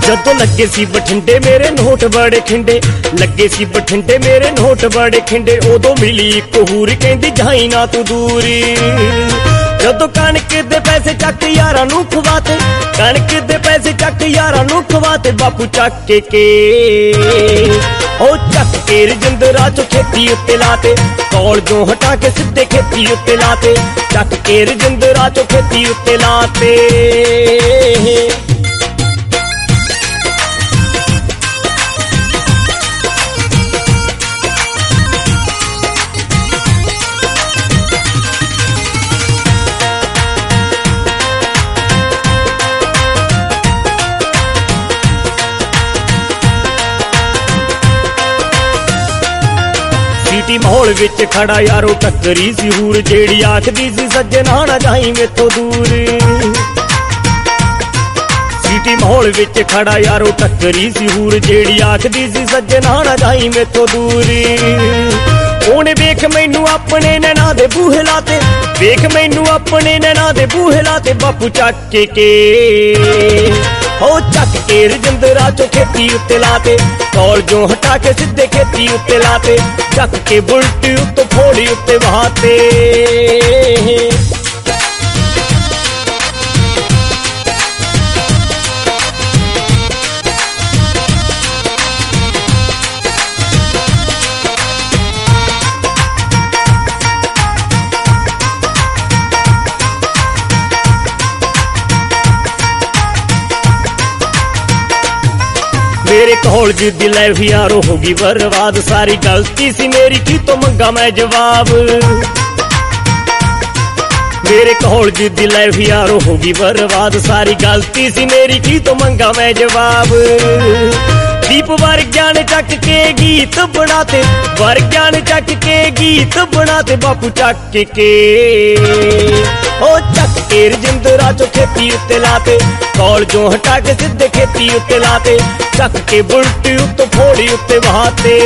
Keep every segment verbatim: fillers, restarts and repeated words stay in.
जदों लगे सी बठिंडे मेरे नोट बड़े खिंडे, लगे सी बठिंडे मेरे नोट बड़े खिंडे, उदों मिली इक हूर कहंदी जाई ना तू दूरी। जदों कणक दे पैसे चक यारां नूं खवाते, कणक दे पैसे चक यारां नूं खवाते, बापू चक के के ओ चक के रजिंदरा चो खेती उत्ते लाते, कॉलजों हटा के सिद्धे खेती उत्ते लाते, चक के रजिंदरा चो खेती उत्ते लाते। सिटी माहौल विच खड़ा यारो टक्करी सी हूर, जेड़ी आखदी सी सज्जना ना जाई मेथों दूर। सिटी माहौल विच खड़ा यारो टक्करी सी हूर, जेड़ी आखदी सी सज्जना ना जाई मेथों दूर। ओने वेख मैनू अपने नैना दे बूहे लाते, वेख मैनू अपने नैना दे बूहे लाते, बापू चक के के हो चक के रजिंदरा चो खेती उत्ते लाते, कॉलजों हटा के सिद्धे खेती उत्ते लाते, चक के बुलटी उत्ते फोड़ी उत्ते बहाते। मेरे कॉलेज दी लाइफ यारो होगी बर्बाद, सारी गलती सी मेरी की तो मंगा मैं जवाब। मेरे कॉलेज दी लाइफ यारो होगी बर्बाद, सारी गलती सी मेरी की तो मंगा मैं जवाब। दीप वर्ग्या ने चक के गीत बनाते, वर्ग्या ने चक के गीत बनाते, बापू चक के ओ चक के रजिंदरा चो खेती उत्ते लाते, कॉलजों हटा के सिद्धे खेती उत्ते लाते, चक के बुलटी उत्ते फोड़ी उत्ते बहाते।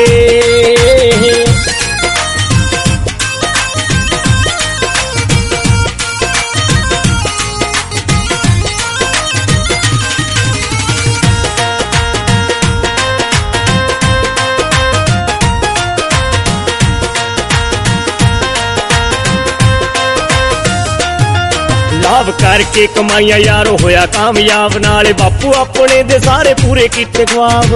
लाभ करके कमाइया यारो होया कामयाब, नाले बापू अपने दे सारे पूरे कीते ख्वाब।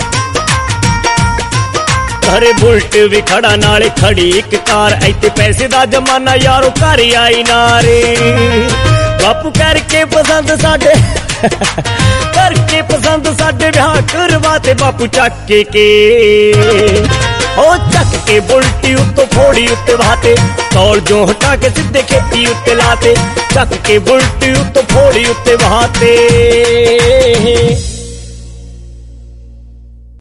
घरे बुलट भी खड़ा नाले खड़ी एक कार, ऐते पैसे दा जमाना यारो घर आई नारे। बापू करके पसंद साडे करके पसंद साडे ब्याह करवाते, बापू चक के के ओ चक के बुलटी उत्तो फोड़ी उत्ते बहाते, कॉलजों हटा के सिद्धे खेती उत्ते लाते, चक के बुलटी उत्तो फोड़ी उत्ते बहाते।